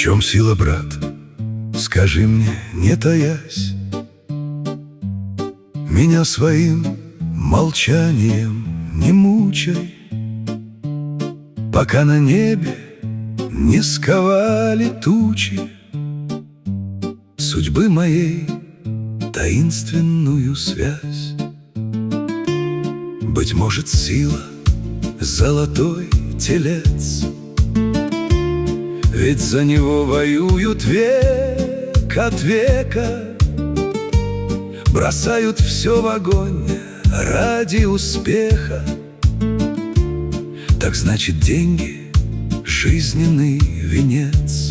чем сила, брат? Скажи мне, не таясь. Меня своим молчанием не мучай, пока на небе не сковали тучи судьбы моей таинственную связь. Быть может, сила — золотой телец, ведь за него воюют век от века, бросают все в огонь ради успеха. Так значит, деньги — жизненный венец.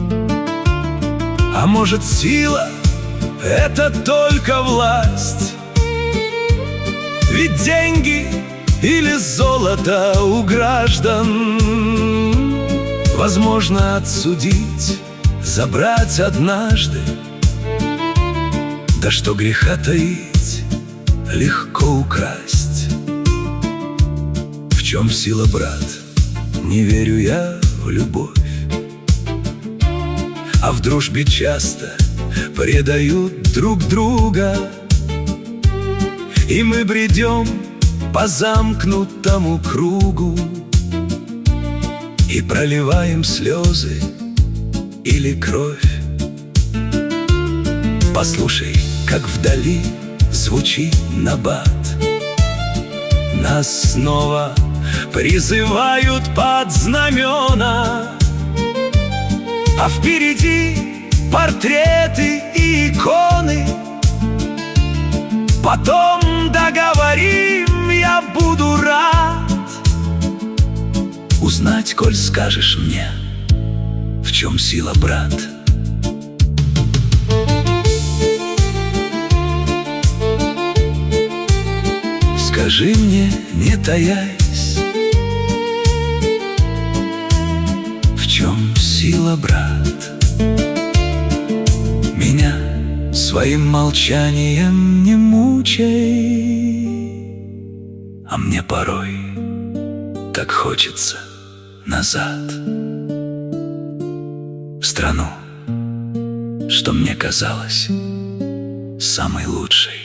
А может, сила — это только власть? Ведь деньги или золото у граждан возможно отсудить, забрать однажды. Да что греха таить, легко украсть. В чем сила, брат? Не верю я в любовь, а в дружбе часто предают друг друга. И мы бредем по замкнутому кругу и проливаем слезы или кровь. Послушай, как вдали звучит набат. Нас снова призывают под знамена, а впереди портреты и иконы. Потом договорим, я буду рад узнать, коль скажешь мне, в чем сила, брат. Скажи мне, не таясь, в чем сила, брат? Меня своим молчанием не мучай, а мне порой так хочется назад, в страну, что мне казалось самой лучшей.